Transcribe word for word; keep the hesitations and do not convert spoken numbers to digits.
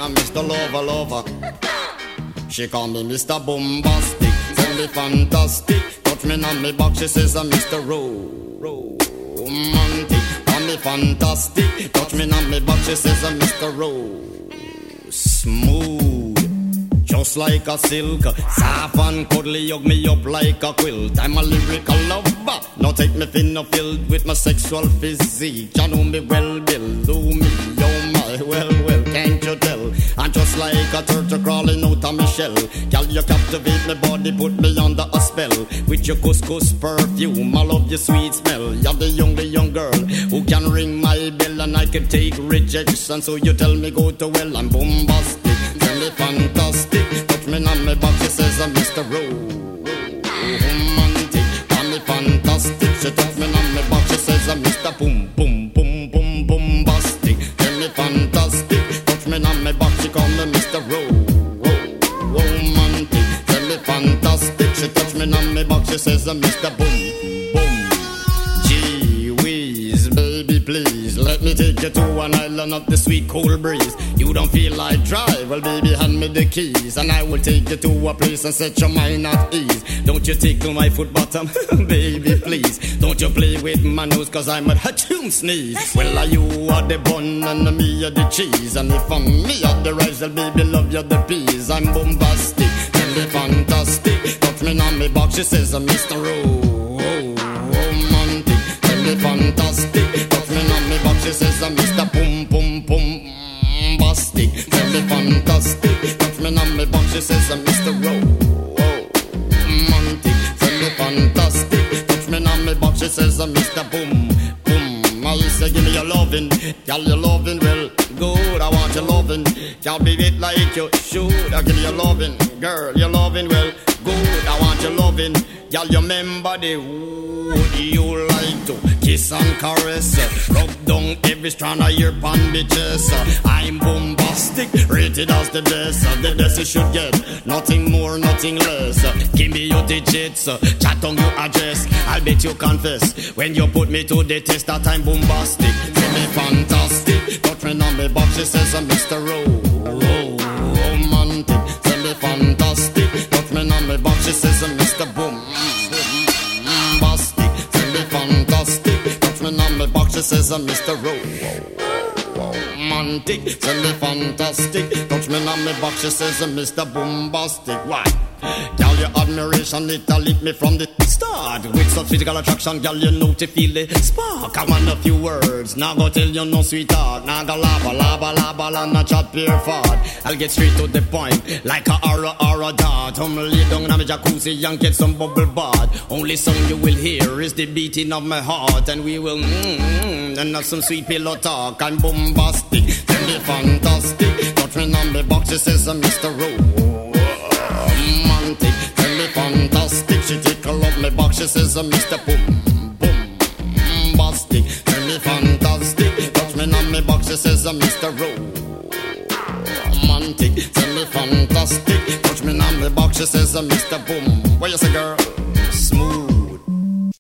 I'm Mister Lover Lover. She call me Mister Bombastic, tell me fantastic. Touch me on me back, she says I'm Mister Romantic. Call me fantastic, touch me on me back, she says I'm Mister Ro Smooth, just like a silk, soft and cuddly, hug me up like a quilt. I'm a lyrical lover, now take me thin or filled with my sexual physique. You know me well, Bill, do me, oh my, well, well, can't you tell? I'm just like a turtle crawling out of my shell. Girl, you captivate my body, put me under a spell. With your couscous perfume, I love your sweet smell. You're the only young girl who can ring my bell, and I can take rejection. So you tell me go to well, I'm bombastic, tell me fantastic. Touch me on my back, she says I'm Mister Romantic. Call me fantastic, she touch me on my back, she says I'm Mister Boom, boom, boom, boom, bombastic. Tell me fantastic, touch me on my back, she call me Mister Romantic. Tell me fantastic, she touch me on my back, she says I'm Mister Boom, boom. Gee whiz, baby please, let me take you to an island of the sweet cool breeze. You don't feel like drive, well baby hand me the keys, and I will take you to a place and set your mind at ease. Don't you tickle my foot bottom, baby please. Don't you play with my nose, cause I'm a hatchoon sneeze. Well are you are the bun and me are the cheese, and if I'm me are the rice, well baby love you the peas. I'm bombastic, tell me fantastic. Touch me on me box, she says I'm Mister Romantic. Tell me fantastic, touch me on me box, she says I'm Mister Boom Boom Boom Bastic. Tell me fantastic, touch me on me box, she says I'm Mister Romantic. Tell me fantastic, touch me on me box, she says I'm Mister Boom Boom. I say give me your lovin', girl your lovin' well good. I want your lovin', girl be it like you should. I give you your lovin', girl your lovin' well good. I want your lovin', girl you remember the wood you like to kiss and caress, rub down every strand of your bandages. I'm bombastic, rated as the best, the best you should get, nothing more, nothing less. Give me your digits, chat on your address, I'll bet you confess when you put me to the test that I'm bombastic. Tell me fantastic, touch me on me box, she says I'm Mister Romantic. Tell me fantastic, touch me on me box, she says I'm Mister Boom Bastic. Tell me fantastic, touch me on me box, she says I'm Mister Romantic. Tell me fantastic, touch me on me box, she says I'm Mister Bombastic. Why? Girl, your admiration, it a lit me from the start. With such physical attraction, girl, you know to feel the spark. I want a few words, now go tell you no sweetheart. Now go lava, lava, lava, and not chat pure fart. I'll get straight to the point, like a aura, aura dart. I'm lay down in my jacuzzi and get some bubble bath. Only song you will hear is the beating of my heart, and we will mmm, and have some sweet pillow talk. I'm bombastic, tell me fantastic. Touch me on the box, she says I'm Mister Romantic. Tell me fantastic, she tickle up my box, she says I'm Mister Boom Boom Bastic. Tell me fantastic, touch me on my box, she says I'm Mister Romantic. Tell me fantastic, touch me on my box, she says I'm Mister Boom. What you say, girl? Smooth.